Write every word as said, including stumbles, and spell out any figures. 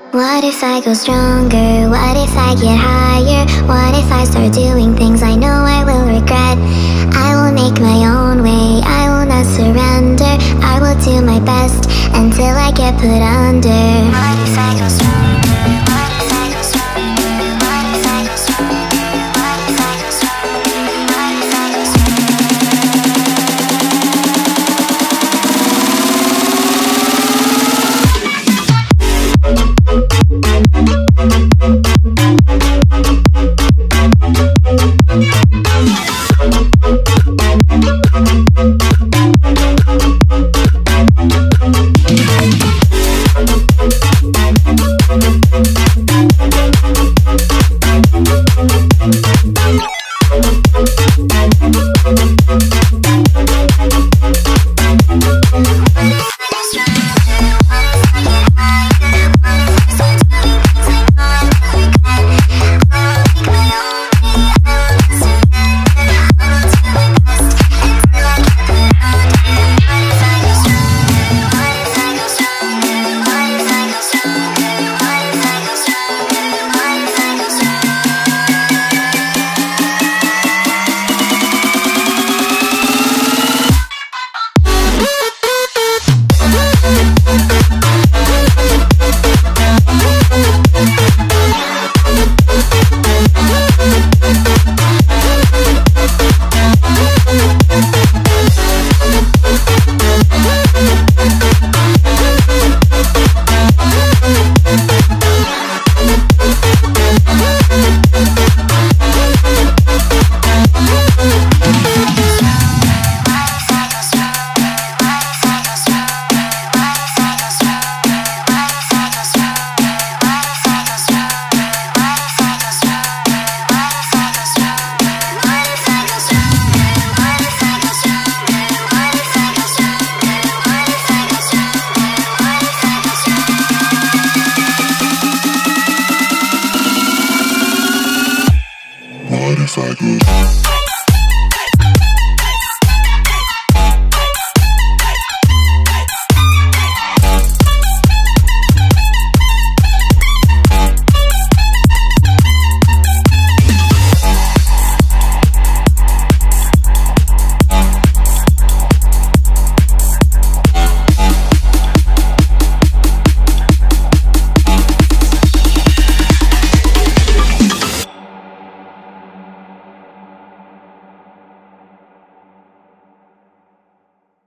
What if I go stronger? What if I get higher? What if I start doing things I know I will regret? I will make my own way, I will not surrender. I will do my best until I get put under. What if I go stronger? What if I go stronger? What if I go stronger? What if I go stronger? What if I go What if I could?